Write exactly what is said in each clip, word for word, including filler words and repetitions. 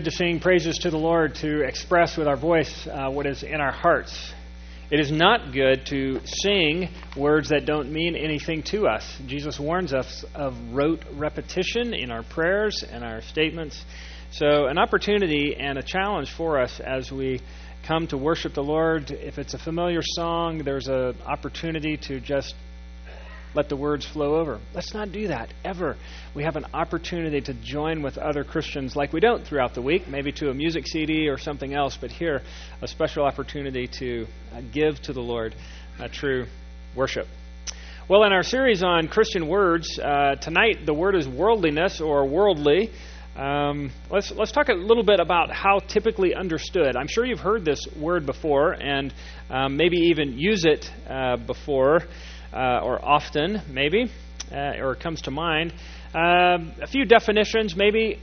to sing praises to the Lord, to express with our voice uh, what is in our hearts. It is not good to sing words that don't mean anything to us. Jesus warns us of rote repetition in our prayers and our statements. So an opportunity and a challenge for us as we come to worship the Lord. If it's a familiar song, there's an opportunity to just let the words flow over. Let's not do that, ever. We have an opportunity to join with other Christians like we don't throughout the week, maybe to a music C D or something else, but here, a special opportunity to uh, give to the Lord a true worship. Well, in our series on Christian words, uh, tonight the word is worldliness or worldly. Um, let's let's talk a little bit about how typically understood. I'm sure you've heard this word before and um, maybe even use it uh, before. Uh, or often, maybe, uh, or it comes to mind. Uh, a few definitions, maybe.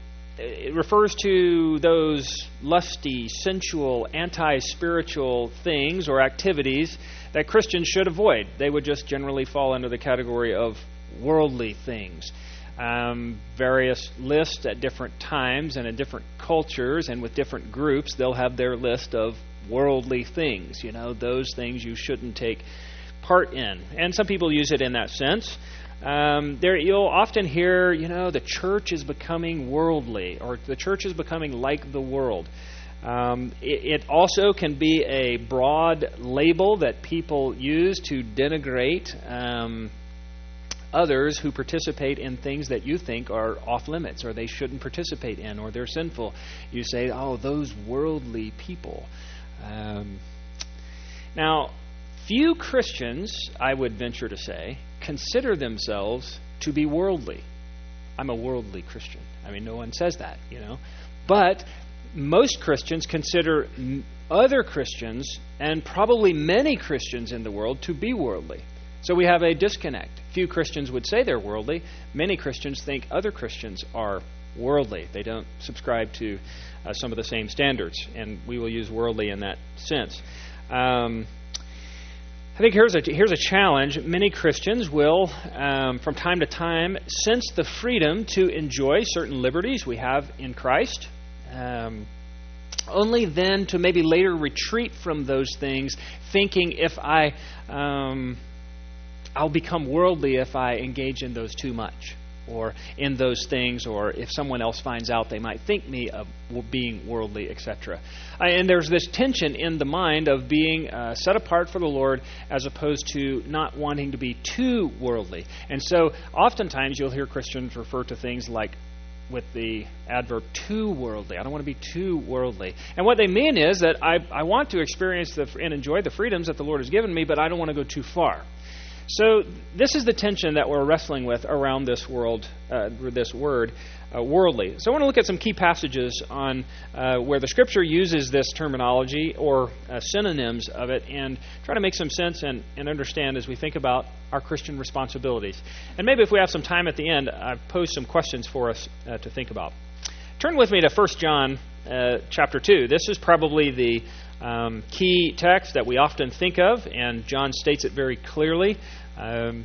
It refers to those lusty, sensual, anti-spiritual things or activities that Christians should avoid. They would just generally fall under the category of worldly things. Um, various lists at different times and in different cultures and with different groups, they'll have their list of worldly things. You know, those things you shouldn't take part in. And some people use it in that sense. Um, there you'll often hear, you know, the church is becoming worldly, or the church is becoming like the world. Um, it, it also can be a broad label that people use to denigrate um, others who participate in things that you think are off limits, or they shouldn't participate in, or they're sinful. You say, oh, those worldly people. Um, now, Few Christians, I would venture to say, consider themselves to be worldly. I'm a worldly Christian. I mean, no one says that, you know. But most Christians consider other Christians, and probably many Christians in the world, to be worldly. So we have a disconnect. Few Christians would say they're worldly. Many Christians think other Christians are worldly. They don't subscribe to uh, some of the same standards, and we will use worldly in that sense. Um... I think here's a here's a challenge. Many Christians will, um, from time to time, sense the freedom to enjoy certain liberties we have in Christ, um, only then to maybe later retreat from those things, thinking if I, um, I'll become worldly if I engage in those too much, or in those things, or if someone else finds out, they might think me of being worldly, et cetera. And there's this tension in the mind of being uh, set apart for the Lord as opposed to not wanting to be too worldly. And so oftentimes you'll hear Christians refer to things like with the adverb too worldly. I don't want to be too worldly. And what they mean is that I, I want to experience the, and enjoy the freedoms that the Lord has given me, but I don't want to go too far. So this is the tension that we're wrestling with around this world, uh, this word, uh, worldly. So I want to look at some key passages on uh, where the Scripture uses this terminology or uh, synonyms of it, and try to make some sense and, and understand as we think about our Christian responsibilities. And maybe if we have some time at the end, I've posed some questions for us uh, to think about. Turn with me to First John uh, chapter two. This is probably the Um, key text that we often think of, and John states it very clearly, um,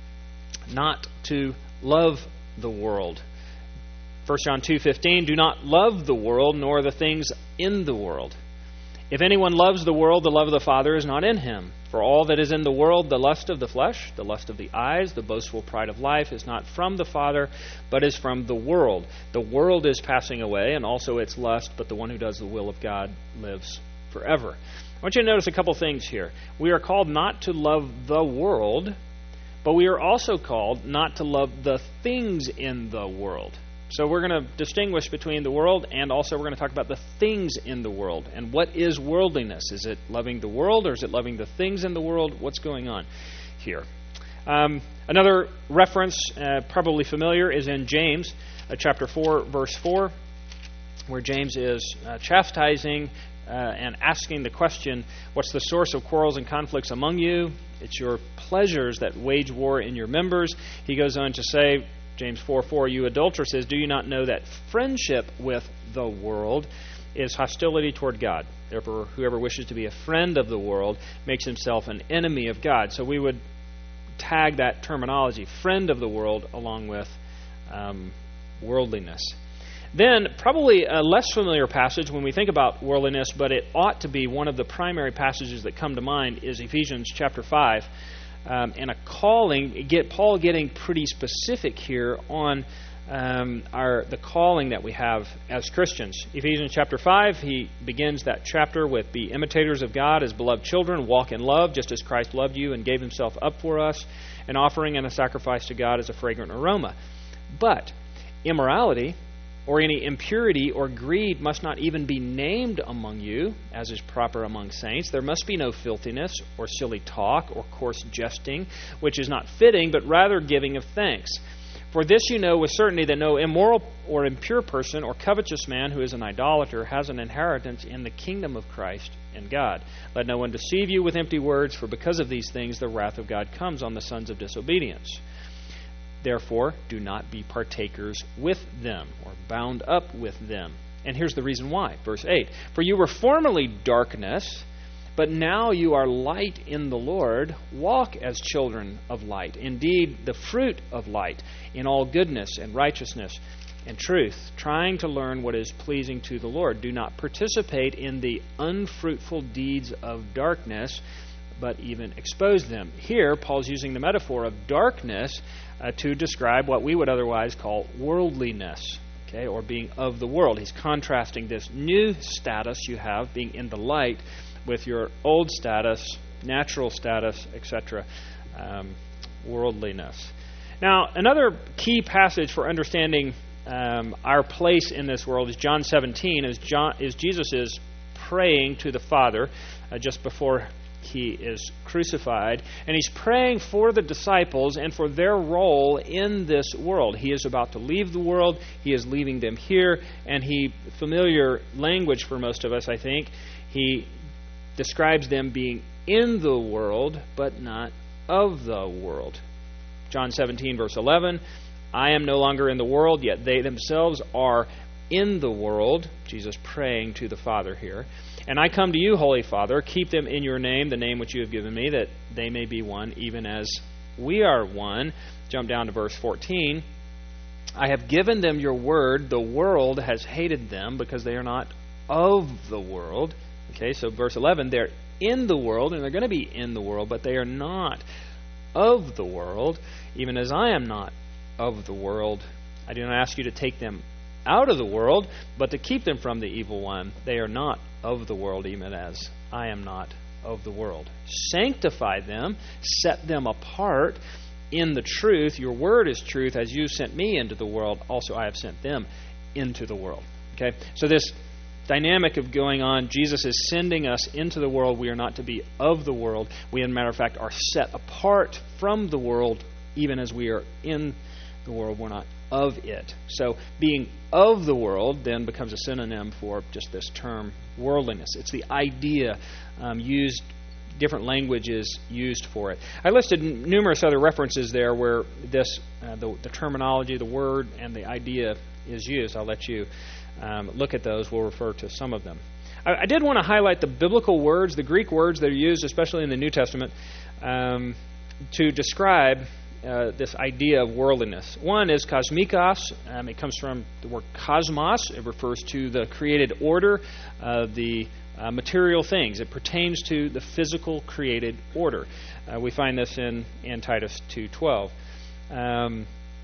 not to love the world. First John two fifteen, do not love the world nor the things in the world. If anyone loves the world, the love of the Father is not in him. For all that is in the world, the lust of the flesh, the lust of the eyes, the boastful pride of life, is not from the Father, but is from the world. The world is passing away, and also its lust, but the one who does the will of God lives forever. I want you to notice a couple things here. We are called not to love the world, but we are also called not to love the things in the world. So we're going to distinguish between the world, and also we're going to talk about the things in the world. And what is worldliness? Is it loving the world, or is it loving the things in the world? What's going on here? Um, another reference, uh, probably familiar, is in James uh, chapter four, verse four, where James is uh, chastising Uh, and asking the question, what's the source of quarrels and conflicts among you? It's your pleasures that wage war in your members. He goes on to say, James four four, you adulteresses, do you not know that friendship with the world is hostility toward God? Therefore, whoever wishes to be a friend of the world makes himself an enemy of God. So we would tag that terminology, friend of the world, along with um, worldliness. Then, probably a less familiar passage when we think about worldliness, but it ought to be one of the primary passages that come to mind, is Ephesians chapter five. Um, and a calling, get Paul getting pretty specific here on um, our the calling that we have as Christians. Ephesians chapter five, he begins that chapter with, "Be imitators of God as beloved children, walk in love, just as Christ loved you and gave himself up for us, an offering and a sacrifice to God as a fragrant aroma. But immorality, or any impurity or greed must not even be named among you, as is proper among saints. There must be no filthiness, or silly talk, or coarse jesting, which is not fitting, but rather giving of thanks. For this you know with certainty, that no immoral or impure person or covetous man who is an idolater has an inheritance in the kingdom of Christ and God. Let no one deceive you with empty words, for because of these things the wrath of God comes on the sons of disobedience. Therefore, do not be partakers with them, or bound up with them." And here's the reason why. Verse eight. "For you were formerly darkness, but now you are light in the Lord. Walk as children of light. Indeed, the fruit of light in all goodness and righteousness and truth, trying to learn what is pleasing to the Lord. Do not participate in the unfruitful deeds of darkness, but even expose them." Here, Paul's using the metaphor of darkness uh, to describe what we would otherwise call worldliness, okay, or being of the world. He's contrasting this new status you have, being in the light, with your old status, natural status, et cetera, um, worldliness. Now, another key passage for understanding um, our place in this world is John seventeen, as John, is Jesus is praying to the Father uh, just before he is crucified, and he's praying for the disciples and for their role in this world. He is about to leave the world. He is leaving them here, and he, familiar language for most of us, I think, he describes them being in the world, but not of the world. John seventeen, verse eleven, "I am no longer in the world, yet they themselves are in the world." Jesus praying to the Father here. "And I come to you, Holy Father, keep them in your name, the name which you have given me, that they may be one, even as we are one." Jump down to verse fourteen. "I have given them your word. The world has hated them because they are not of the world." Okay, so verse eleven, they're in the world, and they're going to be in the world, but they are not of the world, even as I am not of the world. I do not ask you to take them out of the world, but to keep them from the evil one. They are not of the world, even as I am not of the world. Sanctify them, set them apart in the truth. Your word is truth. As you sent me into the world, also I have sent them into the world. Okay, so this dynamic of going on, Jesus is sending us into the world. We are not to be of the world. We, as a matter of fact, are set apart from the world, even as we are in the world. We're not of it. So being of the world then becomes a synonym for just this term worldliness. It's the idea um, used, different languages used for it. I listed n- numerous other references there where this, uh, the, the terminology, the word, and the idea is used. I'll let you um, look at those. We'll refer to some of them. I, I did want to highlight the biblical words, the Greek words that are used, especially in the New Testament, um, to describe Uh, this idea of worldliness. One is cosmikos. Um, it comes from the word cosmos. It refers to the created order of the uh, material things. It pertains to the physical created order. Uh, we find this in, in Titus two twelve. Um,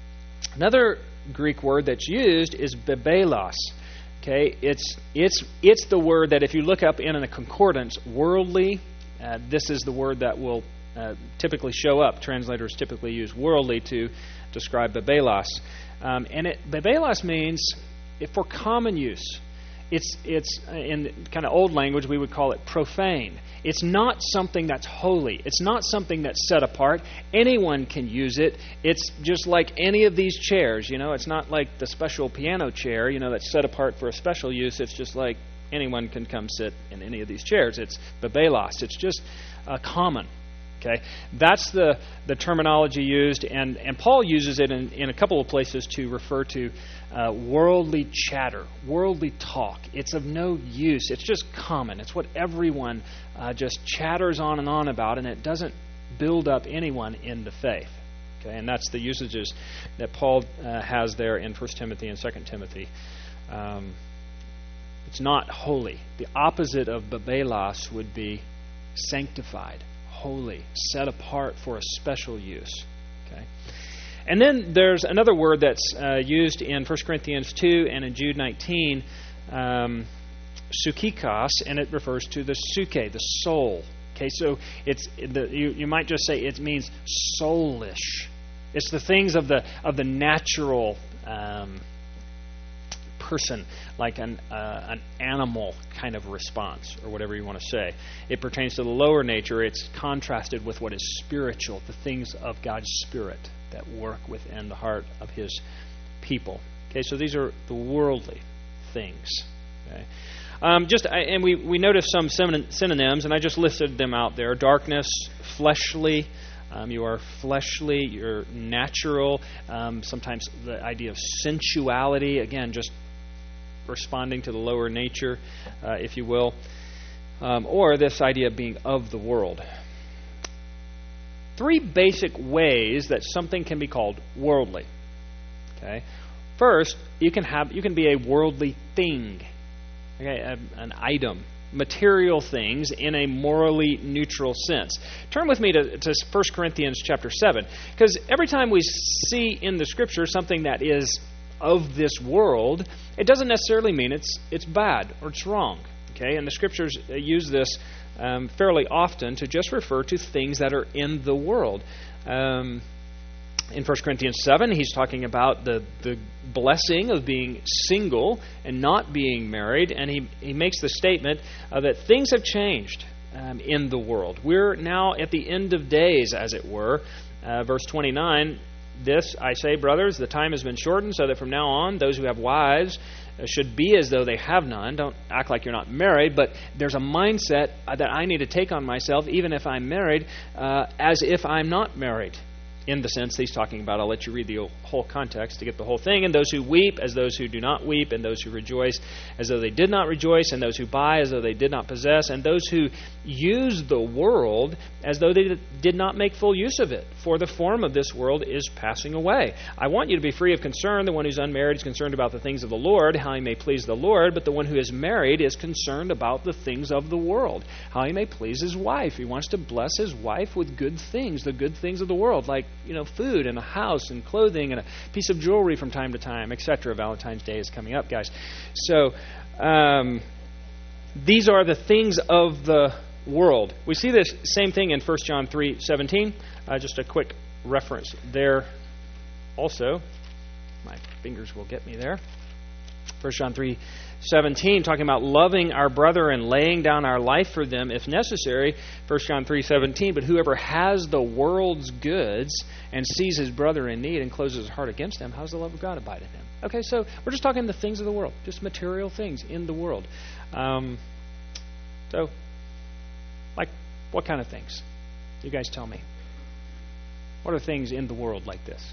another Greek word that's used is bebelos. Okay, it's it's it's the word that if you look up in a concordance, worldly. Uh, this is the word that will Uh, typically show up. Translators typically use worldly to describe bebelos. Um, and it, bebelos means, if for common use, it's, it's in kind of old language, we would call it profane. It's not something that's holy. It's not something that's set apart. Anyone can use it. It's just like any of these chairs. You know, it's not like the special piano chair, you know, that's set apart for a special use. It's just like anyone can come sit in any of these chairs. It's bebelos. It's just uh, common. Okay, that's the, the terminology used, and, and Paul uses it in, in a couple of places to refer to uh, worldly chatter, worldly talk. It's of no use. It's just common. It's what everyone uh, just chatters on and on about, and it doesn't build up anyone into faith. Okay, and that's the usages that Paul uh, has there in First Timothy and Second Timothy Um, it's not holy. The opposite of babelos would be sanctified, holy, set apart for a special use. Okay. And then there's another word that's uh, used in First Corinthians two and in Jude nineteen, um, psychikos, and it refers to the psyche, the soul. Okay, so it's the, you, you might just say it means soulish. It's the things of the of the natural um, person, like an uh, an animal kind of response, or whatever you want to say. It pertains to the lower nature. It's contrasted with what is spiritual, the things of God's Spirit that work within the heart of His people. Okay, so these are the worldly things. Okay, um, just I, and we we noticed some synonyms, and I just listed them out there: darkness, fleshly. Um, you are fleshly. You're natural. Um, sometimes the idea of sensuality, again, just responding to the lower nature, uh, if you will, um, or this idea of being of the world. Three basic ways that something can be called worldly. Okay, first, you can have you can be a worldly thing, okay, a, an item, material things in a morally neutral sense. Turn with me to, to First Corinthians chapter seven, because every time we see in the Scripture something that is of this world, it doesn't necessarily mean it's it's bad or it's wrong. Okay, and the Scriptures use this um, fairly often to just refer to things that are in the world. Um, in First Corinthians seven, he's talking about the, the blessing of being single and not being married, and he, he makes the statement uh, that things have changed um, in the world. We're now at the end of days, as it were. Uh, verse twenty-nine, this I say, brothers, the time has been shortened, so that from now on those who have wives should be as though they have none. Don't act like you're not married, but there's a mindset that I need to take on myself, even if I'm married, uh, as if I'm not married. In the sense he's talking about, I'll let you read the whole context to get the whole thing. And those who weep as those who do not weep, and those who rejoice as though they did not rejoice, and those who buy as though they did not possess, and those who use the world as though they did not make full use of it. For the form of this world is passing away. I want you to be free of concern. The one who's unmarried is concerned about the things of the Lord, how he may please the Lord. But the one who is married is concerned about the things of the world, how he may please his wife. He wants to bless his wife with good things, the good things of the world, like you know, food and a house and clothing and a piece of jewelry from time to time, et cetera. Valentine's Day is coming up, guys. So um, these are the things of the world. We see this same thing in First John three seventeen. Uh, just a quick reference there also. My fingers will get me there. First John three seventeen, talking about loving our brother and laying down our life for them if necessary. First John three seventeen, but whoever has the world's goods and sees his brother in need and closes his heart against him, how does the love of God abide in him? Okay, so we're just talking the things of the world, just material things in the world. Um, so, like, what kind of things? You guys tell me. What are things in the world like this?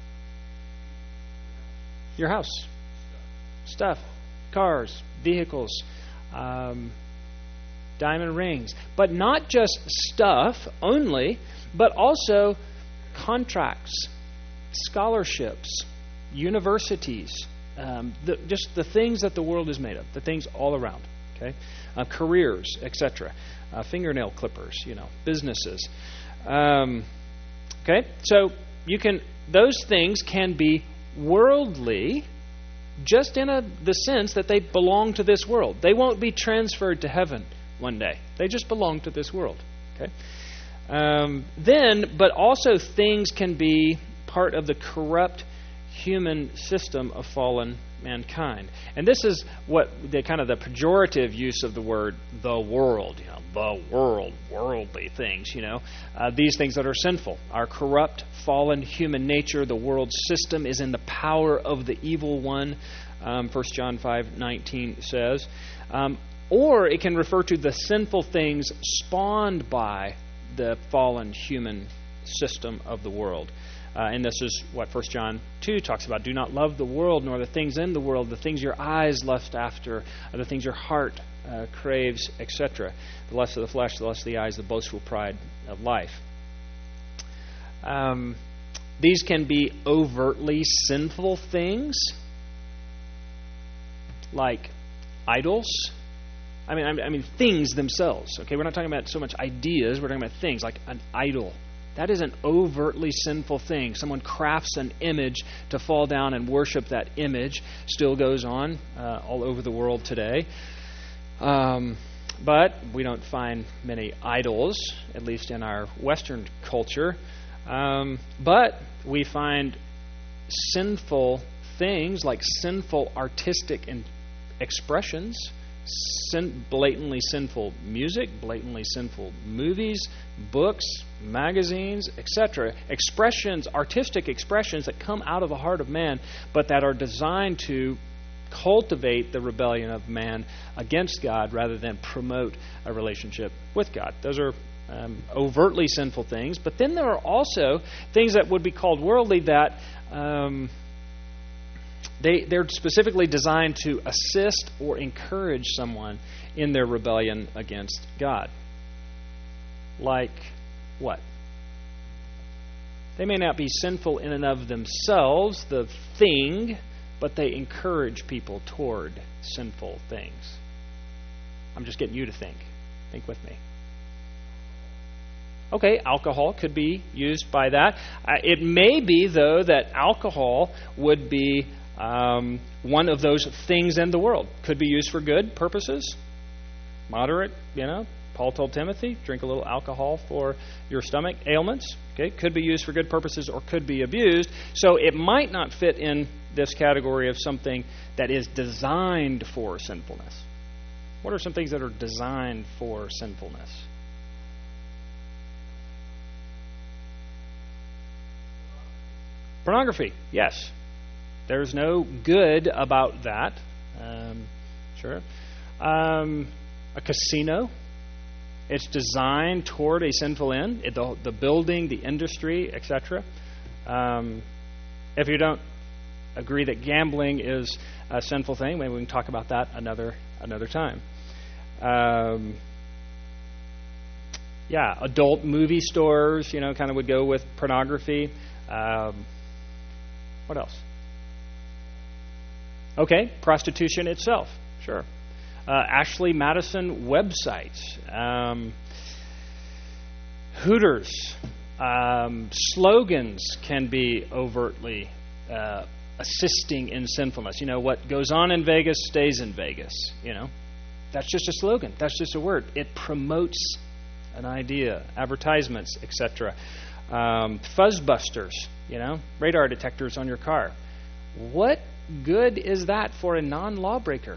Your house. Stuff. Cars, vehicles, um, diamond rings. But not just stuff only, but also contracts, scholarships, universities, um, the, just the things that the world is made of, the things all around. Okay, uh, careers, et cetera. Uh, fingernail clippers, you know, businesses. Um, okay, so you can; those things can be worldly. Just in a, the sense that they belong to this world. They won't be transferred to heaven one day. They just belong to this world. Okay. Um, then, but also things can be part of the corrupt human system of fallen mankind. And this is what the kind of the pejorative use of the word "the world." You know, the world, worldly things. You know, uh, these things that are sinful, our corrupt, fallen human nature. The world system is in the power of the evil one. Um, First John five nineteen says, um, or it can refer to the sinful things spawned by the fallen human system of the world. Uh, and this is what First John two talks about. Do not love the world, nor the things in the world, the things your eyes lust after, or the things your heart uh, craves, et cetera. The lust of the flesh, the lust of the eyes, the boastful pride of life. Um, these can be overtly sinful things. like idols. I mean, I mean things themselves. Okay, we're not talking about so much ideas. We're talking about things like an idol. That is an overtly sinful thing. Someone crafts an image to fall down and worship that image. Still goes on uh, all over the world today. Um, but we don't find many idols, at least in our Western culture. Um, but we find sinful things like sinful artistic in- expressions, sin- blatantly sinful music, blatantly sinful movies, books, magazines, et cetera. Expressions, artistic expressions that come out of the heart of man, but that are designed to cultivate the rebellion of man against God rather than promote a relationship with God. Those are um, overtly sinful things. But then there are also things that would be called worldly that um, they, they're specifically designed to assist or encourage someone in their rebellion against God. Like what? They may not be sinful in and of themselves, the thing, but they encourage people toward sinful things. I'm just getting you to think. Think with me. Okay, alcohol could be used by that. Uh, it may be, though, that alcohol would be um, one of those things in the world. Could be used for good purposes. Moderate, you know. Paul told Timothy, drink a little alcohol for your stomach ailments. Okay, could be used for good purposes or could be abused. So it might not fit in this category of something that is designed for sinfulness. What are some things that are designed for sinfulness? Pornography, yes. There's no good about that. Um, sure. Um, a casino. It's designed toward a sinful end. It, the, the building, the industry, et cetera. Um, if you don't agree that gambling is a sinful thing, maybe we can talk about that another another time. Um, yeah, adult movie stores, you know, kind of would go with pornography. Um, what else? Okay, prostitution itself, sure. Uh, Ashley Madison websites, um, Hooters, um, slogans can be overtly uh, assisting in sinfulness. You know, what goes on in Vegas stays in Vegas. You know, that's just a slogan. That's just a word. It promotes an idea. Advertisements, et cetera. Um, fuzzbusters. You know, radar detectors on your car. What good is that for a non-lawbreaker?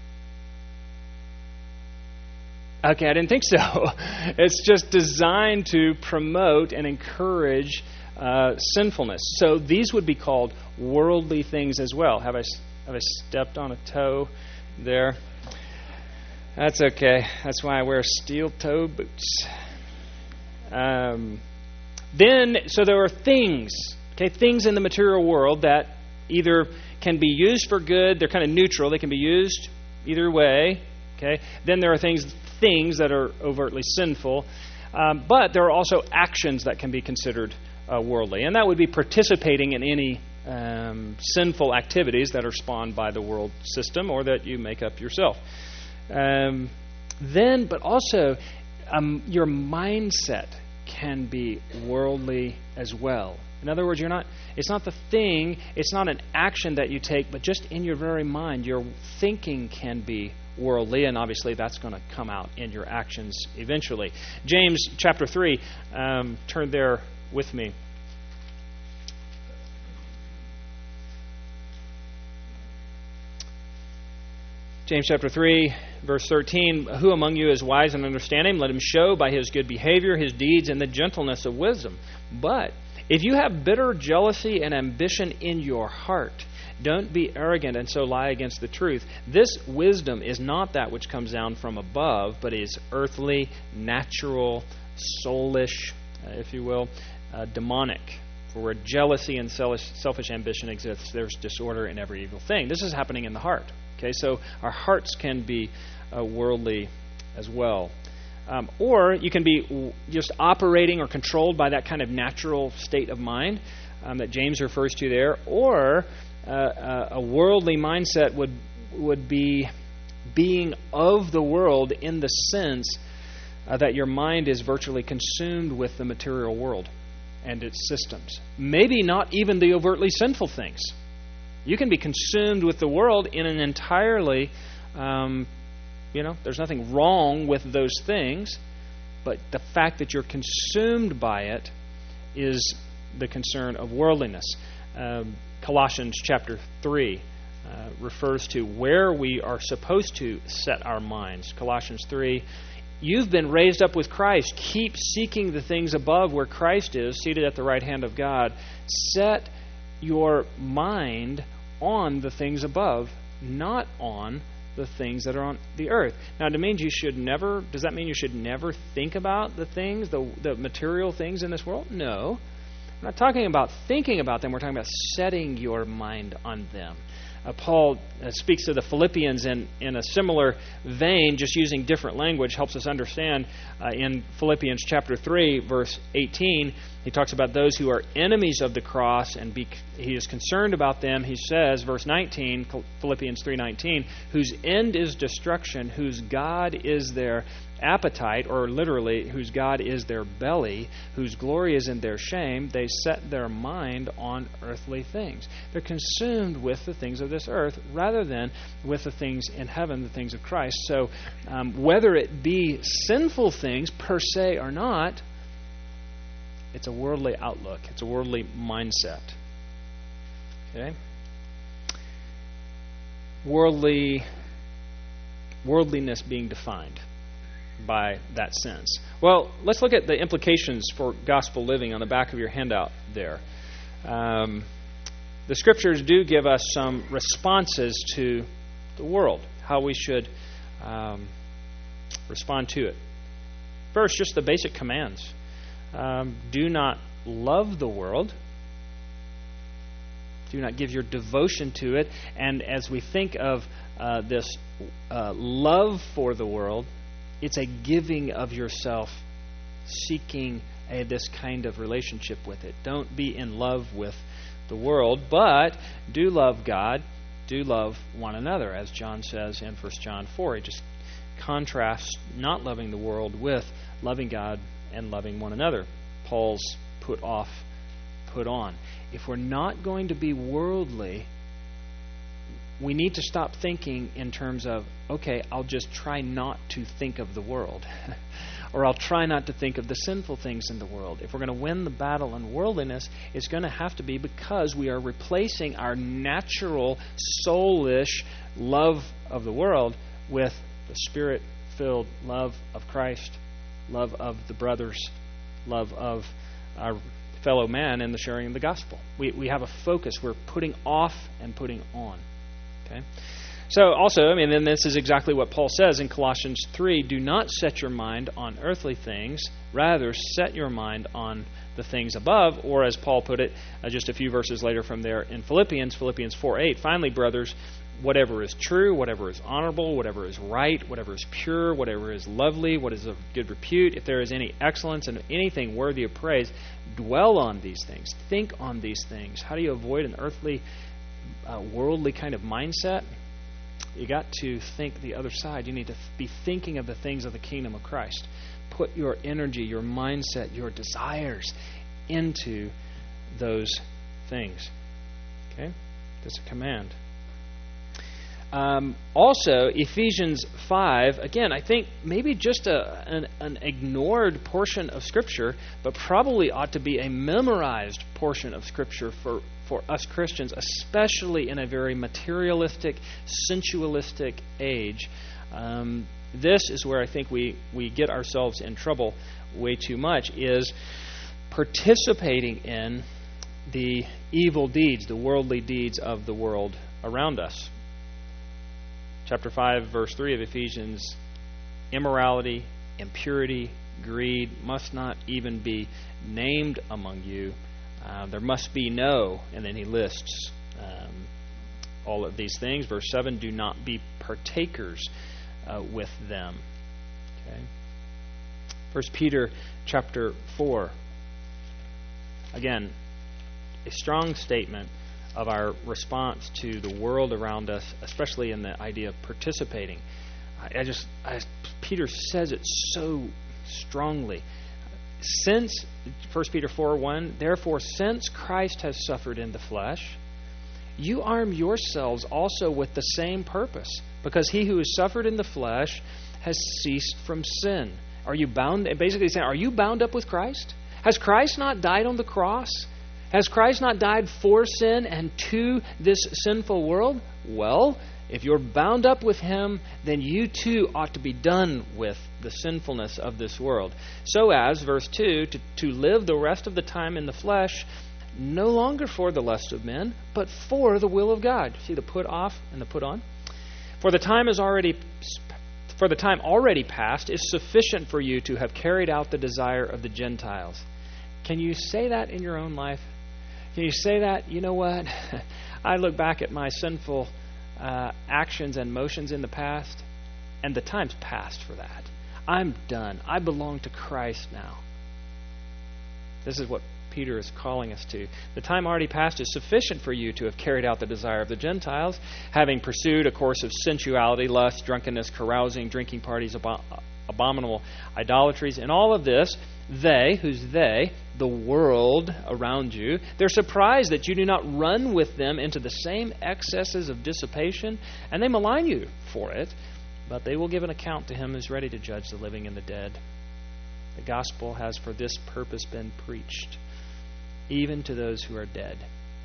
Okay, I didn't think so. It's just designed to promote and encourage uh, sinfulness. So these would be called worldly things as well. Have I have I stepped on a toe there? That's okay. That's why I wear steel-toe boots. Um, then, so there are things, okay, things in the material world that either can be used for good. They're kind of neutral. They can be used either way. Okay. Then there are things. things that are overtly sinful, um, but there are also actions that can be considered uh, worldly, and that would be participating in any um, sinful activities that are spawned by the world system or that you make up yourself. Um, then, but also, um, your mindset can be worldly as well. In other words, you're not. It's not the thing. It's not an action that you take, but just in your very mind, your thinking can be worldly, and obviously that's going to come out in your actions eventually. James chapter three, um, turn there with me. James chapter three, verse thirteen, who among you is wise and understanding? Let him show by his good behavior his deeds and the gentleness of wisdom. But if you have bitter jealousy and ambition in your heart, don't be arrogant and so lie against the truth. This wisdom is not that which comes down from above, but is earthly, natural, soulish, uh, if you will, uh, demonic. For where jealousy and selfish, selfish ambition exists, there's disorder in every evil thing. This is happening in the heart. Okay, so our hearts can be uh, worldly as well. Um, or you can be just operating or controlled by that kind of natural state of mind um, that James refers to there. Or uh, a worldly mindset would would be being of the world in the sense uh, that your mind is virtually consumed with the material world and its systems. Maybe not even the overtly sinful things. You can be consumed with the world in an entirely, um, you know, there's nothing wrong with those things, but the fact that you're consumed by it is the concern of worldliness. Um, Colossians chapter three uh, refers to where we are supposed to set our minds. Colossians three, you've been raised up with Christ. Keep seeking the things above where Christ is, seated at the right hand of God. Set your mind on the things above, not on the things that are on the earth. Now, it means you should never, does that mean you should never think about the things, the, the material things in this world? No. We're not talking about thinking about them. We're talking about setting your mind on them. Uh, Paul uh, speaks to the Philippians in, in a similar vein, just using different language, helps us understand. Uh, in Philippians chapter three, verse eighteen, he talks about those who are enemies of the cross, and be, he is concerned about them. He says, verse nineteen, Philippians three nineteen, whose end is destruction, whose God is their appetite, or literally, whose God is their belly, whose glory is in their shame. They set their mind on earthly things. They're consumed with the things of this earth rather than with the things in heaven, the things of Christ. So um, whether it be sinful things per se or not, it's a worldly outlook. It's a worldly mindset. Okay? Worldly, worldliness being defined by that sense. Well, let's look at the implications for gospel living on the back of your handout there. Um, the Scriptures do give us some responses to the world, how we should um, respond to it. First, just the basic commands. Um, do not love the world. Do not give your devotion to it. And as we think of uh, this uh, love for the world, it's a giving of yourself, seeking a, this kind of relationship with it. Don't be in love with the world, but do love God, do love one another, as John says in First John four. He just contrasts not loving the world with loving God and loving one another. Paul's put off, put on. If we're not going to be worldly, we need to stop thinking in terms of, okay, I'll just try not to think of the world. Or I'll try not to think of the sinful things in the world. If we're going to win the battle in worldliness, it's going to have to be because we are replacing our natural, soulish love of the world with the Spirit-filled love of Christ, love of the brothers, love of our fellow man, and the sharing of the gospel. We, we have a focus. We're putting off and putting on. Okay. So also, I mean, then this is exactly what Paul says in Colossians three. Do not set your mind on earthly things. Rather, set your mind on the things above. Or as Paul put it uh, just a few verses later from there in Philippians, Philippians four eight. Finally, brothers, whatever is true, whatever is honorable, whatever is right, whatever is pure, whatever is lovely, what is of good repute, if there is any excellence and anything worthy of praise, dwell on these things. Think on these things. How do you avoid an earthly Uh, worldly kind of mindset? You got to think the other side. You need to be thinking of the things of the kingdom of Christ. Put your energy, your mindset, your desires into those things. Okay? That's a command. Um, also, Ephesians five, again, I think maybe just a, an, an ignored portion of Scripture, but probably ought to be a memorized portion of Scripture for, for us Christians, especially in a very materialistic, sensualistic age. Um, this is where I think we, we get ourselves in trouble way too much, is participating in the evil deeds, the worldly deeds of the world around us. Chapter five, verse three of Ephesians, immorality, impurity, greed must not even be named among you. Uh, there must be no, and then he lists um, all of these things. Verse seven, do not be partakers uh, with them. Okay. First Peter chapter four. Again, a strong statement of our response to the world around us, especially in the idea of participating. I, I just, I, Peter says it so strongly. Since, First Peter four one, therefore, since Christ has suffered in the flesh, you arm yourselves also with the same purpose, because he who has suffered in the flesh has ceased from sin. Are you bound? Basically saying, are you bound up with Christ? Has Christ not died on the cross? Has Christ not died for sin and to this sinful world? Well, if you're bound up with him, then you too ought to be done with the sinfulness of this world. So as, verse two, to, to live the rest of the time in the flesh, no longer for the lust of men, but for the will of God. See the put off and the put on? For the time is already for the time already past is sufficient for you to have carried out the desire of the Gentiles. Can you say that in your own life? Can you say that, you know what? I look back at my sinful uh, actions and motions in the past, and the time's past for that. I'm done. I belong to Christ now. This is what Peter is calling us to. The time already past is sufficient for you to have carried out the desire of the Gentiles, having pursued a course of sensuality, lust, drunkenness, carousing, drinking parties, abo- abominable idolatries. In all of this, they, who's they? The world around you, they're surprised that you do not run with them into the same excesses of dissipation, and they malign you for it, but they will give an account to him who's ready to judge the living and the dead. The gospel has for this purpose been preached, even to those who are dead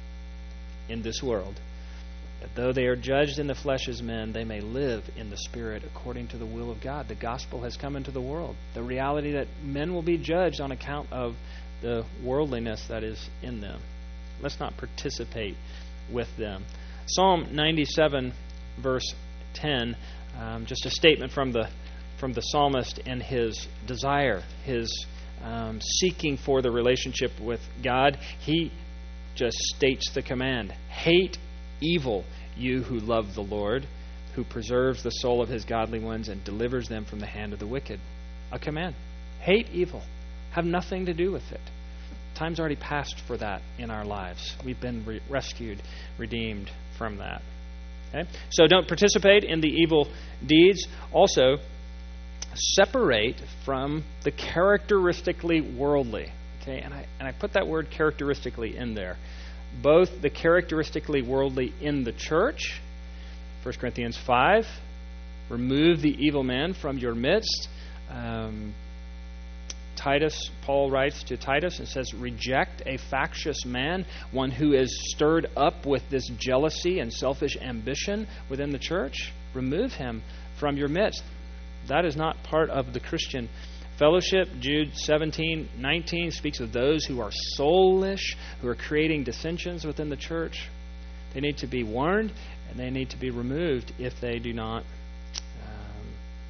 in this world, that though they are judged in the flesh as men, they may live in the Spirit according to the will of God. The gospel has come into the world. The reality that men will be judged on account of the worldliness that is in them. Let's not participate with them. Psalm ninety-seven, verse ten, um, just a statement from the from the psalmist in his desire, his um, seeking for the relationship with God. He just states the command: hate evil, you who love the Lord, who preserves the soul of his godly ones and delivers them from the hand of the wicked. A command. Hate evil. Have nothing to do with it. Time's already passed for that in our lives. We've been re- rescued, redeemed from that. Okay? So don't participate in the evil deeds. Also, separate from the characteristically worldly. Okay, and I and I put that word characteristically in there. Both the characteristically worldly in the church, First Corinthians five, remove the evil man from your midst. Um, Titus, Paul writes to Titus and says, reject a factious man, one who is stirred up with this jealousy and selfish ambition within the church. Remove him from your midst. That is not part of the Christian fellowship. Jude seventeen nineteen speaks of those who are soulish, who are creating dissensions within the church. They need to be warned, and they need to be removed if they do not um,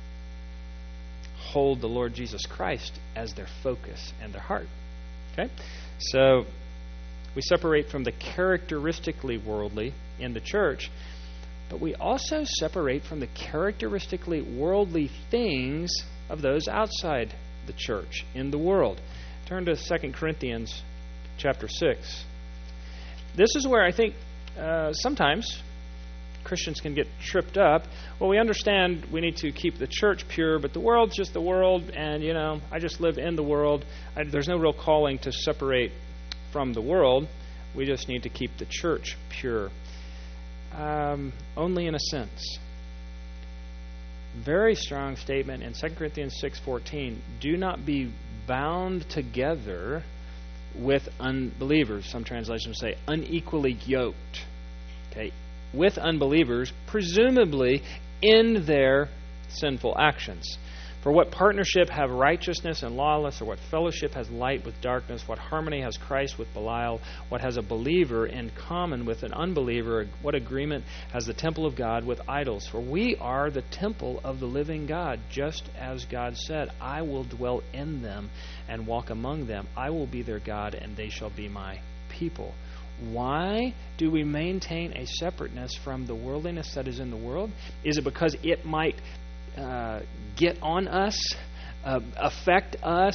hold the Lord Jesus Christ as their focus and their heart. Okay? So we separate from the characteristically worldly in the church, but we also separate from the characteristically worldly things of those outside the church, in the world. Turn to Second Corinthians chapter six. This is where I think uh, sometimes Christians can get tripped up. Well, we understand we need to keep the church pure, but the world's just the world, and, you know, I just live in the world. I, there's no real calling to separate from the world. We just need to keep the church pure. Um, only in a sense. Very strong statement in Second Corinthians six fourteen. Do not be bound together with unbelievers. Some translations say unequally yoked. Okay, with unbelievers, presumably in their sinful actions. For what partnership have righteousness and lawless, or what fellowship has light with darkness? What harmony has Christ with Belial? What has a believer in common with an unbeliever? What agreement has the temple of God with idols? For we are the temple of the living God, just as God said, I will dwell in them and walk among them. I will be their God, and they shall be my people. Why do we maintain a separateness from the worldliness that is in the world? Is it because it might Uh, get on us, uh, affect us?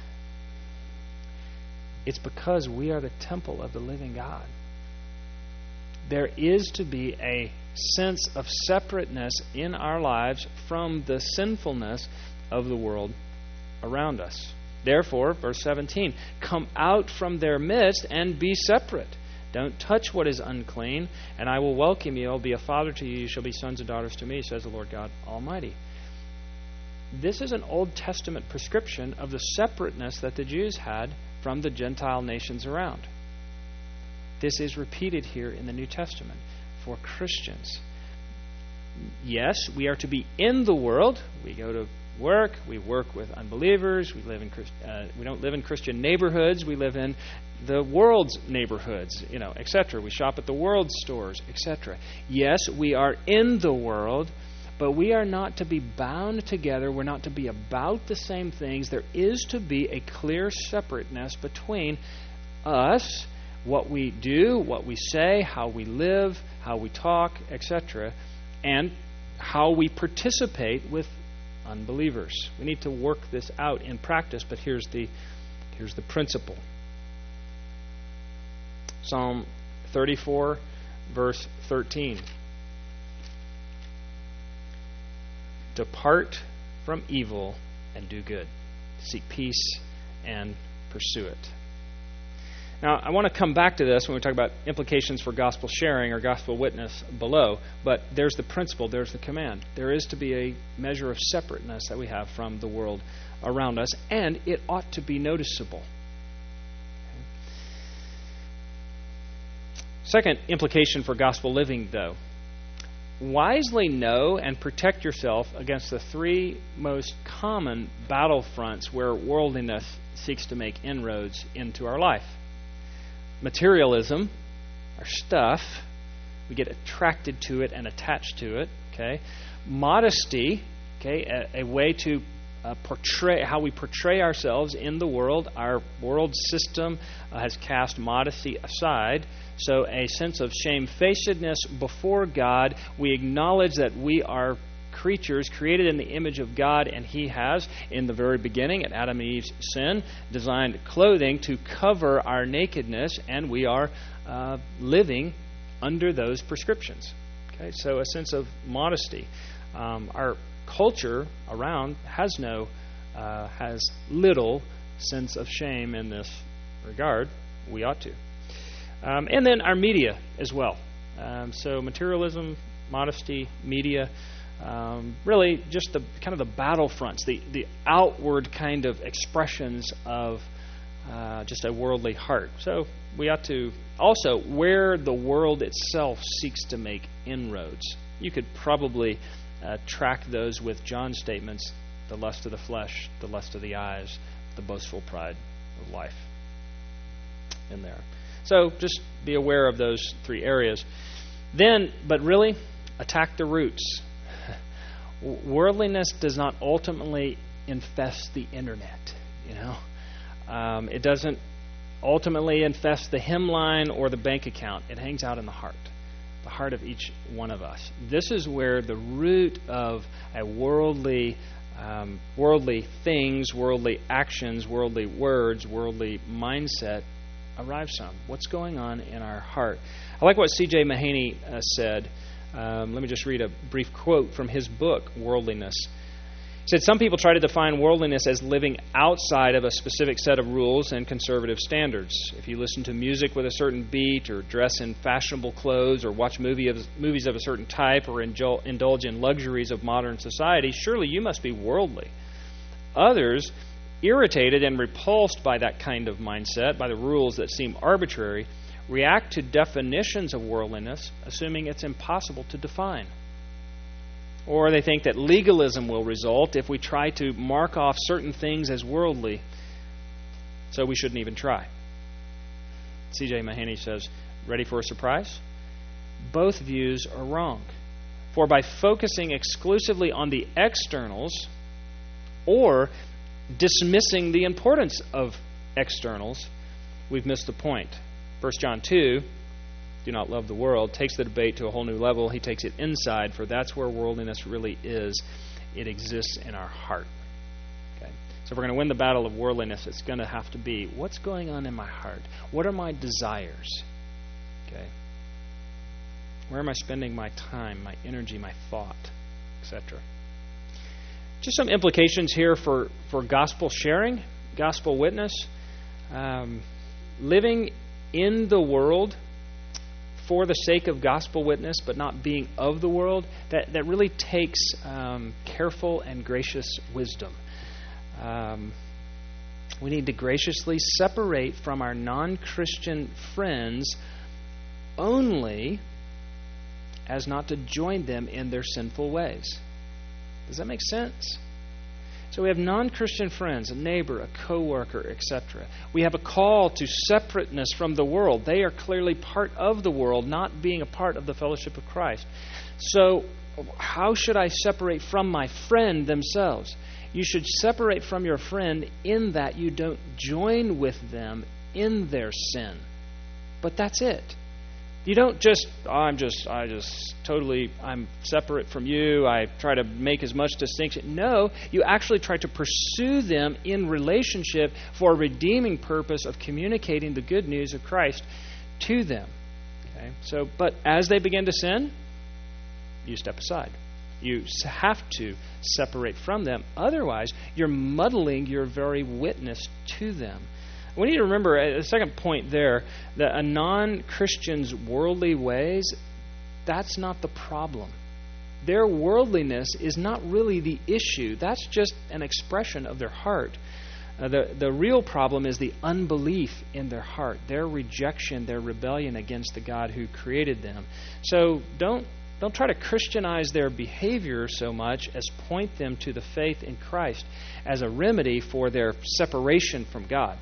It's because we are the temple of the living God. there is to be a sense of separateness in our lives from the sinfulness of the world around us. Therefore, verse seventeen, come out from their midst and be separate. Don't touch what is unclean, and I will welcome you. I will be a father to you. You shall be sons and daughters to me, says the Lord God Almighty. This is an Old Testament prescription of the separateness that the Jews had from the Gentile nations around. This is repeated here in the New Testament for Christians. Yes, we are to be in the world. We go to work. We work with unbelievers. We live in uh, we don't live in Christian neighborhoods. We live in the world's neighborhoods, you know, et cetera. We shop at the world's stores, et cetera. Yes, we are in the world, but we are not to be bound together. We're not to be about the same things. There is to be a clear separateness between us, what we do, what we say, how we live, how we talk, et cetera, and how we participate with unbelievers. We need to work this out in practice, but here's the here's the principle. Psalm thirty-four, verse thirteen. Depart from evil and do good. Seek peace and pursue it. Now, I want to come back to this when we talk about implications for gospel sharing or gospel witness below, but there's the principle, there's the command. There is to be a measure of separateness that we have from the world around us, and it ought to be noticeable. Second implication for gospel living, though. Wisely know and protect yourself against the three most common battlefronts where worldliness seeks to make inroads into our life. Materialism, our stuff, we get attracted to it and attached to it. Okay, modesty, okay, a, a way to uh, portray how we portray ourselves in the world. Our world system uh, has cast modesty aside, so a sense of shamefacedness before God. We acknowledge that we are creatures created in the image of God, and He has, in the very beginning, at Adam and Eve's sin, designed clothing to cover our nakedness, and we are uh, living under those prescriptions. Okay, so a sense of modesty. Um, our culture around has no, uh, has little sense of shame in this regard. We ought to. Um, and then our media as well. Um, so materialism, modesty, media. Um, really, just the kind of the battlefronts, the, the outward kind of expressions of uh, just a worldly heart. So we ought to also, where the world itself seeks to make inroads. You could probably uh, track those with John's statements: the lust of the flesh, the lust of the eyes, the boastful pride of life. In there. So just be aware of those three areas. Then, but really, attack the roots. Worldliness does not ultimately infest the internet, you know. Um, it doesn't ultimately infest the hymnline or the bank account. It hangs out in the heart, the heart of each one of us. This is where the root of a worldly, um, worldly things, worldly actions, worldly words, worldly mindset arrives from. What's going on in our heart? I like what C J Mahaney uh, said. Um, let me just read a brief quote from his book, Worldliness. He said, some people try to define worldliness as living outside of a specific set of rules and conservative standards. If you listen to music with a certain beat, or dress in fashionable clothes, or watch movie of, movies of a certain type, or indul- indulge in luxuries of modern society, surely you must be worldly. Others, irritated and repulsed by that kind of mindset, by the rules that seem arbitrary, react to definitions of worldliness, assuming it's impossible to define. Or they think that legalism will result if we try to mark off certain things as worldly, so we shouldn't even try. C J Mahaney says, ready for a surprise? Both views are wrong. For by focusing exclusively on the externals, or dismissing the importance of externals, we've missed the point. First John two, do not love the world, takes the debate to a whole new level. He takes it inside, for that's where worldliness really is. It exists in our heart. Okay? So if we're going to win the battle of worldliness, it's going to have to be, what's going on in my heart? What are my desires? Okay. Where am I spending my time, my energy, my thought, et cetera? Just some implications here for, for gospel sharing, gospel witness. Um, living in the world for the sake of gospel witness, but not being of the world, that, that really takes um, careful and gracious wisdom. Um, we need to graciously separate from our non-Christian friends only as not to join them in their sinful ways. Does that make sense? So we have non-Christian friends, a neighbor, a coworker, et cetera. We have a call to separateness from the world. They are clearly part of the world, not being a part of the fellowship of Christ. So how should I separate from my friend themselves? You should separate from your friend in that you don't join with them in their sin. But that's it. You don't just, oh, I'm just, I just totally, I'm separate from you. I try to make as much distinction. No, you actually try to pursue them in relationship for a redeeming purpose of communicating the good news of Christ to them. Okay? So, but as they begin to sin, you step aside. You have to separate from them. Otherwise, you're muddling your very witness to them. We need to remember, the second point there, that a non-Christian's worldly ways, that's not the problem. Their worldliness is not really the issue. That's just an expression of their heart. Uh, the, the real problem is the unbelief in their heart, their rejection, their rebellion against the God who created them. So don't Don't try to Christianize their behavior so much as point them to the faith in Christ as a remedy for their separation from God.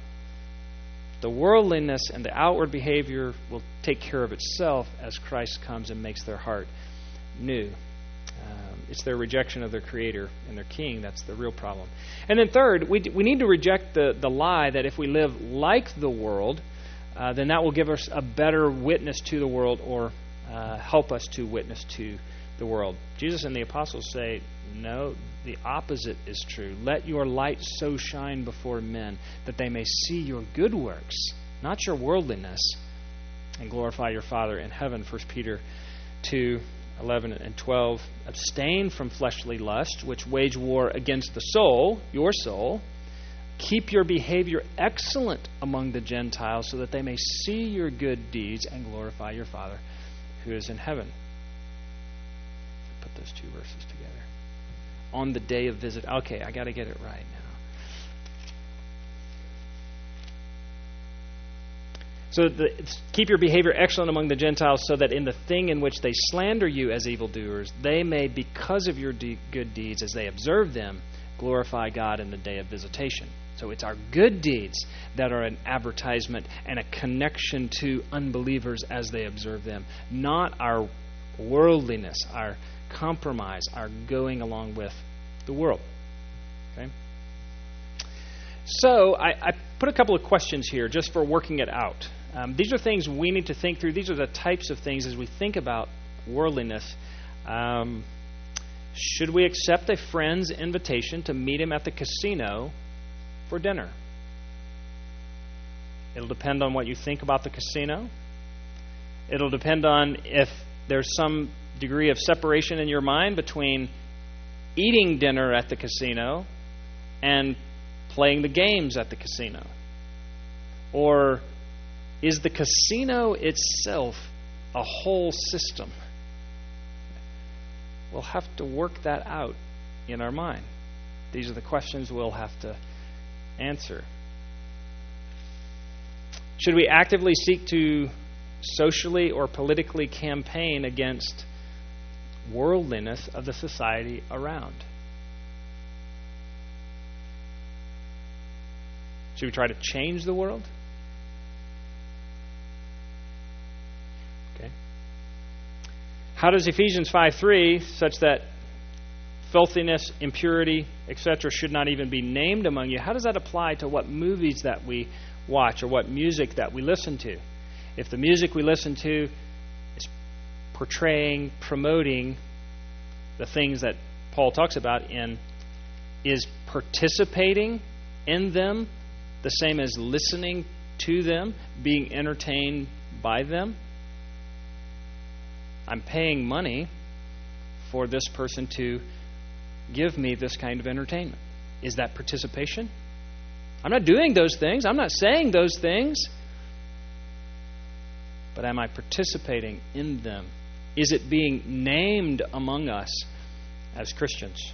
The worldliness and the outward behavior will take care of itself as Christ comes and makes their heart new. Um, it's their rejection of their Creator and their King that's the real problem. And then third, we we need to reject the, the lie that if we live like the world, uh, then that will give us a better witness to the world or uh, help us to witness to the world. Jesus and the apostles say, no, the opposite is true. Let your light so shine before men that they may see your good works, not your worldliness, and glorify your Father in heaven. First Peter two, eleven and twelve. Abstain from fleshly lust, which wage war against the soul, your soul. Keep your behavior excellent among the Gentiles so that they may see your good deeds and glorify your Father who is in heaven. Put those two verses together. On the day of visit. Okay, I got to get it right now. So the, keep your behavior excellent among the Gentiles so that in the thing in which they slander you as evildoers, they may, because of your de- good deeds, as they observe them, glorify God in the day of visitation. So it's our good deeds that are an advertisement and a connection to unbelievers as they observe them, not our worldliness, our compromise, our going along with the world. Okay? So I, I put a couple of questions here just for working it out. Um, these are things we need to think through. These are the types of things as we think about worldliness. Um, should we accept a friend's invitation to meet him at the casino for dinner? It'll depend on what you think about the casino. It'll depend on if there's some degree of separation in your mind between eating dinner at the casino and playing the games at the casino. Or is the casino itself a whole system? We'll have to work that out in our mind. These are the questions we'll have to answer. Should we actively seek to socially or politically campaign against worldliness of the society around? Should we try to change the world? Okay. How does Ephesians five three, such that filthiness, impurity, et cetera, should not even be named among you, how does that apply to what movies that we watch or what music that we listen to? If the music we listen to is portraying, promoting the things that Paul talks about in, is participating in them the same as listening to them, being entertained by them? I'm paying money for this person to give me this kind of entertainment. Is that participation? I'm not doing those things. I'm not saying those things. But am I participating in them? Is it being named among us as Christians?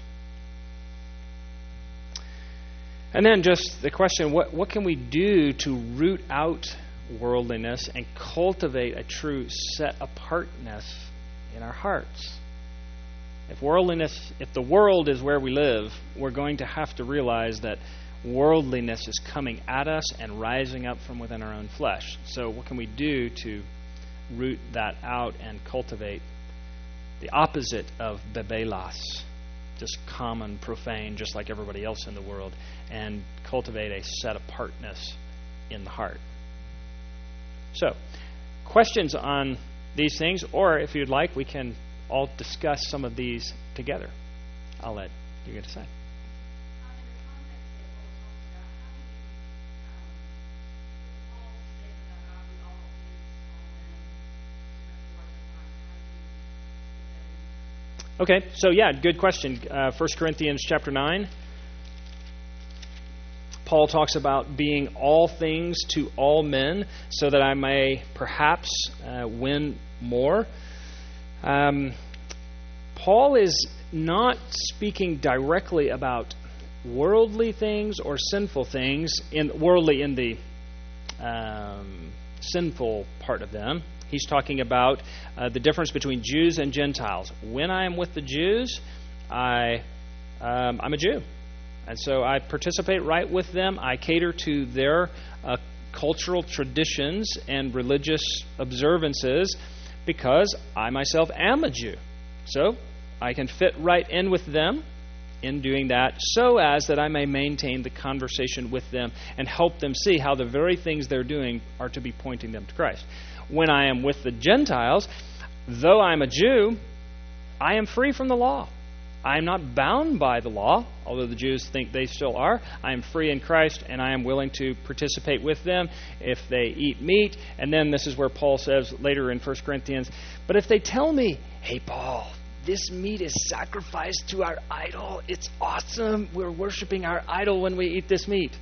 And then just the question, what, what can we do to root out worldliness and cultivate a true set-apartness in our hearts? If worldliness, if the world is where we live, we're going to have to realize that worldliness is coming at us and rising up from within our own flesh. So what can we do to root that out and cultivate the opposite of bebelos, just common, profane, just like everybody else in the world, and cultivate a set-apartness in the heart? So, questions on these things, or if you'd like, we can all discuss some of these together. I'll let you get to say. Okay, so yeah, good question. Uh, First Corinthians chapter nine. Paul talks about being all things to all men so that I may perhaps uh, win more. Um, Paul is not speaking directly about worldly things or sinful things, in worldly in the um, sinful part of them. He's talking about uh, the difference between Jews and Gentiles. When I am with the Jews, I, um, I'm a Jew. And so I participate right with them. I cater to their uh, cultural traditions and religious observances because I myself am a Jew. So I can fit right in with them in doing that so as that I may maintain the conversation with them and help them see how the very things they're doing are to be pointing them to Christ. When I am with the Gentiles, though I'm a Jew, I am free from the law. I am not bound by the law, although the Jews think they still are. I am free in Christ, and I am willing to participate with them if they eat meat. And then this is where Paul says later in First Corinthians, but if they tell me, hey, Paul, this meat is sacrificed to our idol. It's awesome. We're worshiping our idol when we eat this meat.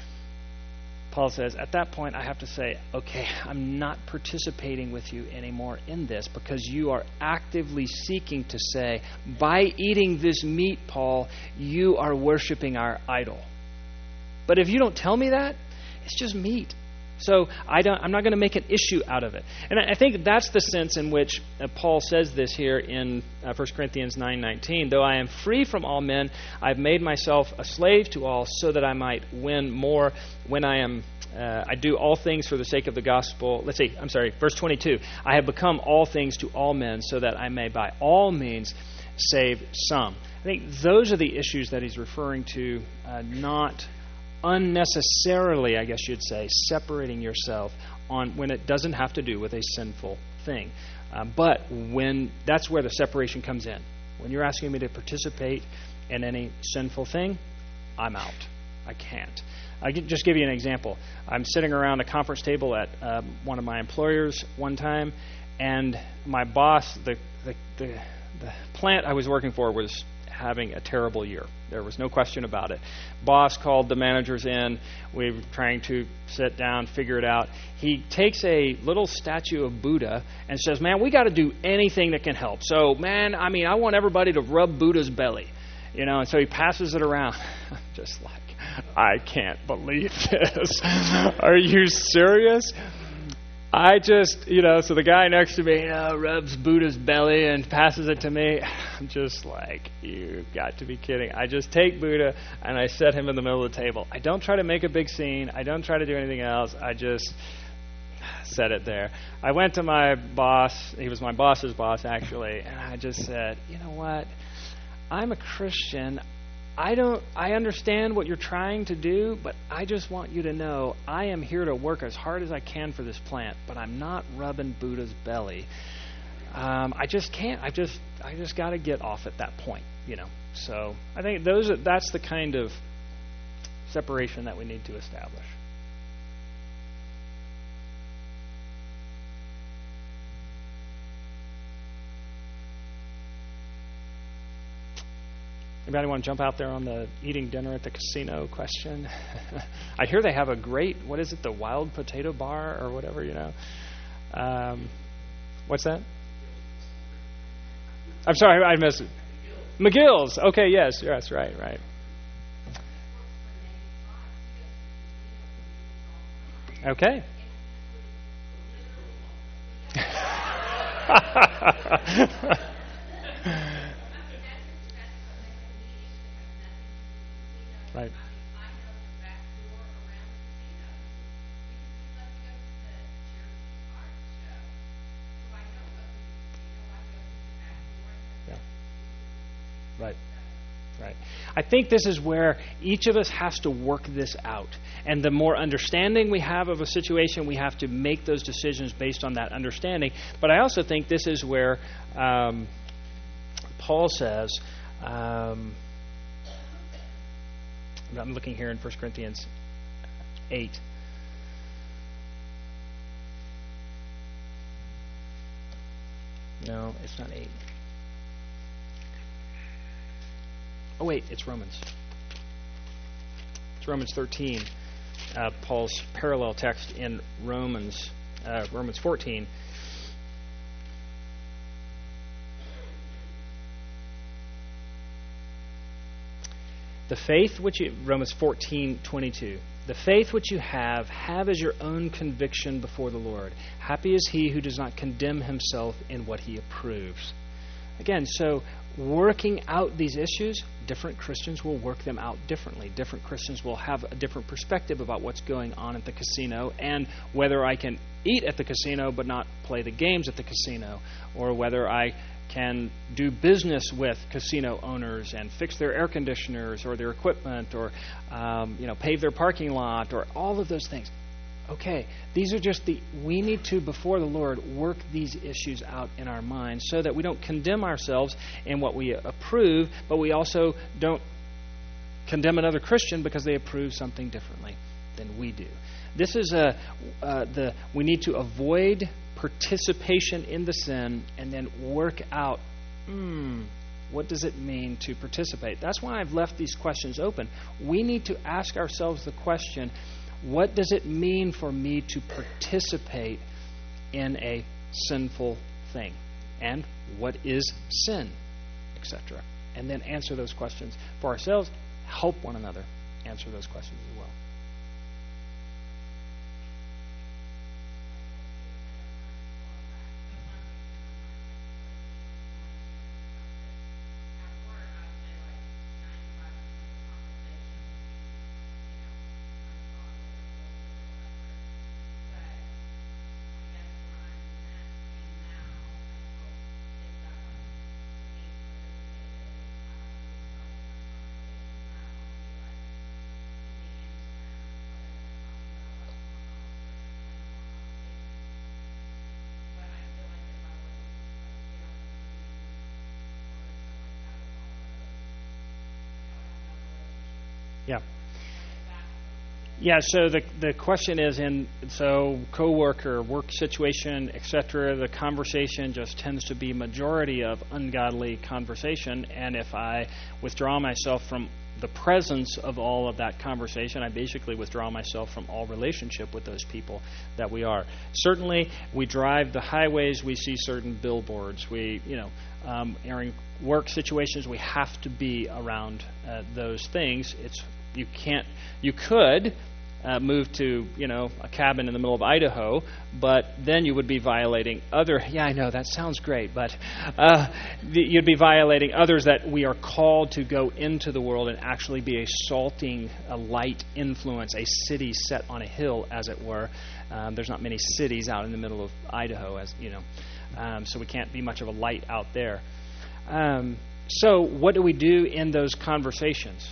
Paul says, at that point, I have to say, okay, I'm not participating with you anymore in this because you are actively seeking to say, by eating this meat, Paul, you are worshiping our idol. But if you don't tell me that, it's just meat. So I don't, I'm not going to make an issue out of it. And I think that's the sense in which uh, Paul says this here in uh, First Corinthians nine nineteen. Though I am free from all men, I've made myself a slave to all so that I might win more when I am uh, I do all things for the sake of the gospel. Let's see, I'm sorry, verse twenty-two. I have become all things to all men so that I may by all means save some. I think those are the issues that he's referring to, uh, not unnecessarily, I guess you'd say, separating yourself on when it doesn't have to do with a sinful thing. Uh, but when that's where the separation comes in. When you're asking me to participate in any sinful thing, I'm out. I can't. I can just give you an example. I'm sitting around a conference table at um, one of my employers one time, and my boss, the, the the the plant I was working for was having a terrible year. There was no question about it. Boss called the managers in. We were trying to sit down, figure it out. He takes a little statue of Buddha and says, man, we got to do anything that can help. So, man, I mean, I want everybody to rub Buddha's belly. You know, and so he passes it around. Just like, I can't believe this. Are you serious? I just, you know, so the guy next to me, you know, rubs Buddha's belly and passes it to me. I'm just like, you've got to be kidding. I just take Buddha and I set him in the middle of the table. I don't try to make a big scene. I don't try to do anything else. I just set it there. I went to my boss. He was my boss's boss, actually. And I just said, you know what? I'm a Christian. I don't. I understand what you're trying to do, but I just want you to know I am here to work as hard as I can for this plant, but I'm not rubbing Buddha's belly. Um, I just can't. I just. I just got to get off at that point, you know. So I think those. Are, that's the kind of separation that we need to establish. Anybody want to jump out there on the eating dinner at the casino question? I hear they have a great, what is it, the wild potato bar or whatever, you know. Um, what's that? I'm sorry, I missed it. McGill's. Okay, yes, yes, right, right. Okay. Right. Yeah. Right. Right. I think this is where each of us has to work this out. And the more understanding we have of a situation, we have to make those decisions based on that understanding. But I also think this is where um, Paul says, um, I'm looking here in First Corinthians eight. No, it's not eight. Oh, wait, it's Romans. It's Romans thirteen. Uh, Paul's parallel text in Romans, uh, Romans fourteen. The faith which you, Romans fourteen twenty-two. The faith which you have, have as your own conviction before the Lord. Happy is he who does not condemn himself in what he approves. Again, so working out these issues, different Christians will work them out differently. Different Christians will have a different perspective about what's going on at the casino and whether I can eat at the casino but not play the games at the casino, or whether I can do business with casino owners and fix their air conditioners or their equipment, or um, you know, pave their parking lot, or all of those things. Okay, these are just the, we need to, before the Lord, work these issues out in our minds so that we don't condemn ourselves in what we approve, but we also don't condemn another Christian because they approve something differently than we do. This is a, uh, the, we need to avoid participation in the sin and then work out, hmm, what does it mean to participate? That's why I've left these questions open. We need to ask ourselves the question, what does it mean for me to participate in a sinful thing? And what is sin? et cetera. And then answer those questions for ourselves, help one another answer those questions as well. Yeah. Yeah, so the the question is in, so coworker, work situation, et cetera, the conversation just tends to be majority of ungodly conversation, and if I withdraw myself from the presence of all of that conversation, I basically withdraw myself from all relationship with those people that we are. Certainly, we drive the highways, we see certain billboards, we, you know, um, in work situations, we have to be around uh, those things. It's You can't. You could uh, move to, you know, a cabin in the middle of Idaho, but then you would be violating other. Yeah, I know that sounds great, but uh, you'd be violating others that we are called to go into the world and actually be a salting, a light influence, a city set on a hill, as it were. Um, there's not many cities out in the middle of Idaho, as you know, um, so we can't be much of a light out there. Um, so, what do we do in those conversations?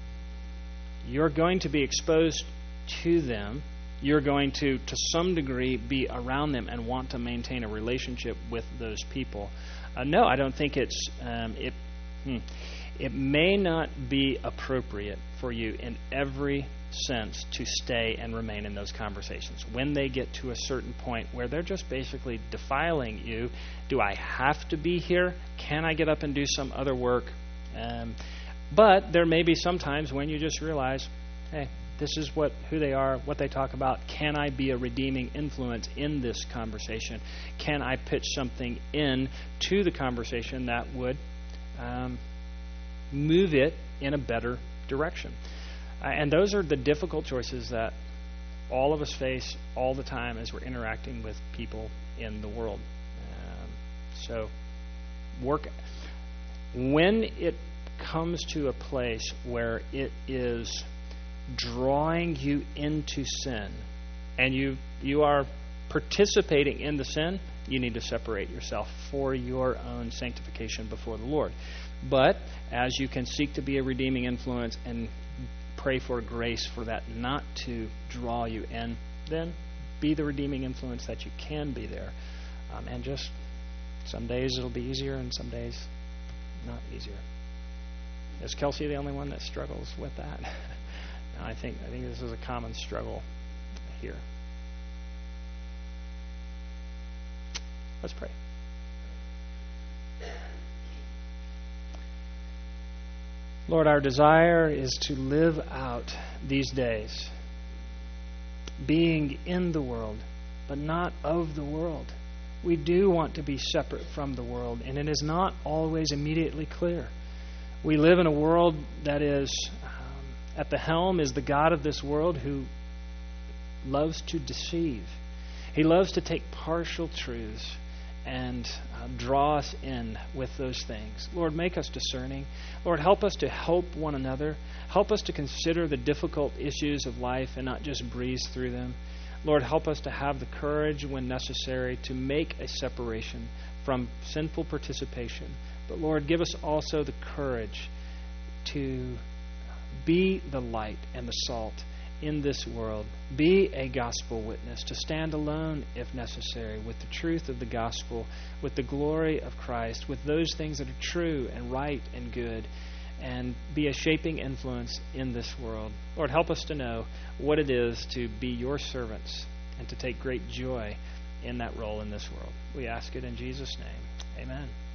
You're going to be exposed to them. You're going to, to some degree, be around them and want to maintain a relationship with those people. Uh, no, I don't think it's um, it. Hmm, it may not be appropriate for you in every sense to stay and remain in those conversations. When they get to a certain point where they're just basically defiling you, do I have to be here? Can I get up and do some other work? Um, But there may be some times when you just realize, hey, this is what who they are, what they talk about. Can I be a redeeming influence in this conversation? Can I pitch something in to the conversation that would um, move it in a better direction? Uh, and those are the difficult choices that all of us face all the time as we're interacting with people in the world. Um, so work when it comes to a place where it is drawing you into sin, and you you are participating in the sin, you need to separate yourself for your own sanctification before the Lord. But as you can seek to be a redeeming influence and pray for grace for that not to draw you in, then be the redeeming influence that you can be there. Um, and just some days it'll be easier and some days not easier. Is Kelsey the only one that struggles with that? No, I think I think this is a common struggle here. Let's pray. Lord, our desire is to live out these days, being in the world, but not of the world. We do want to be separate from the world, and it is not always immediately clear. We live in a world that is, um, at the helm is the God of this world who loves to deceive. He loves to take partial truths and uh, draw us in with those things. Lord, make us discerning. Lord, help us to help one another. Help us to consider the difficult issues of life and not just breeze through them. Lord, help us to have the courage when necessary to make a separation from sinful participation. But Lord, give us also the courage to be the light and the salt in this world. Be a gospel witness, to stand alone if necessary with the truth of the gospel, with the glory of Christ, with those things that are true and right and good, and be a shaping influence in this world. Lord, help us to know what it is to be your servants and to take great joy in that role in this world. We ask it in Jesus' name. Amen.